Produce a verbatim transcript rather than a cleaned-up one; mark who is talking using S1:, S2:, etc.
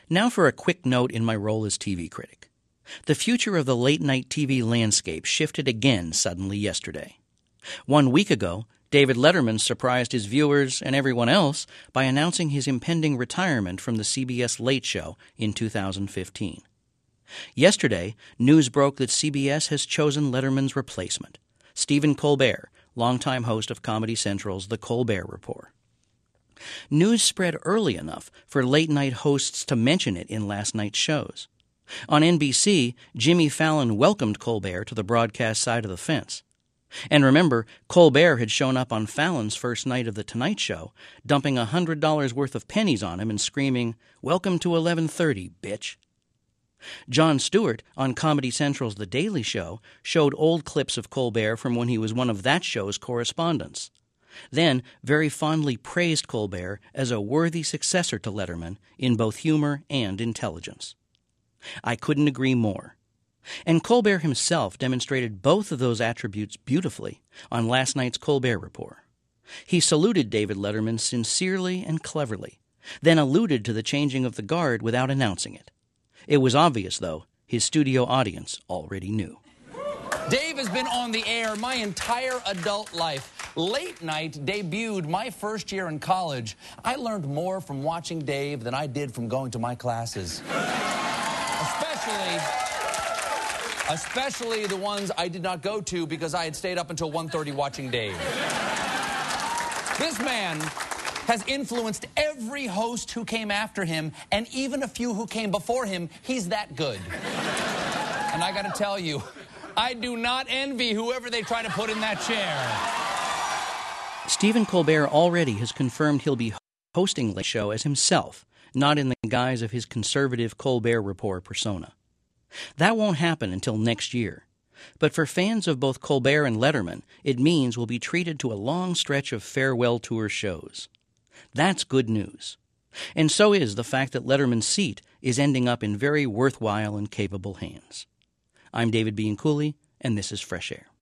S1: Now for a quick note in my role as T V critic. The future of the late-night T V landscape shifted again suddenly yesterday. One week ago, David Letterman surprised his viewers and everyone else by announcing his impending retirement from the C B S Late Show in two thousand fifteen. Yesterday, news broke that C B S has chosen Letterman's replacement, Stephen Colbert, longtime host of Comedy Central's The Colbert Report. News spread early enough for late-night hosts to mention it in last night's shows. On N B C, Jimmy Fallon welcomed Colbert to the broadcast side of the fence. And remember, Colbert had shown up on Fallon's first night of The Tonight Show, dumping one hundred dollars worth of pennies on him and screaming, "Welcome to eleven thirty, bitch." Jon Stewart, on Comedy Central's The Daily Show, showed old clips of Colbert from when he was one of that show's correspondents. Then very fondly praised Colbert as a worthy successor to Letterman in both humor and intelligence. I couldn't agree more. And Colbert himself demonstrated both of those attributes beautifully on last night's Colbert Report. He saluted David Letterman sincerely and cleverly, then alluded to the changing of the guard without announcing it. It was obvious, though, his studio audience already knew.
S2: Dave has been on the air my entire adult life. Late Night debuted my first year in college. I learned more from watching Dave than I did from going to my classes. Especially, especially the ones I did not go to because I had stayed up until one thirty watching Dave. This man has influenced every host who came after him, and even a few who came before him. He's that good. And I gotta tell you, I do not envy whoever they try to put in that chair.
S1: Stephen Colbert already has confirmed he'll be hosting the show as himself, not in the guise of his conservative Colbert Report persona. That won't happen until next year. But for fans of both Colbert and Letterman, it means we'll be treated to a long stretch of farewell tour shows. That's good news. And so is the fact that Letterman's seat is ending up in very worthwhile and capable hands. I'm David Bianculli, and this is Fresh Air.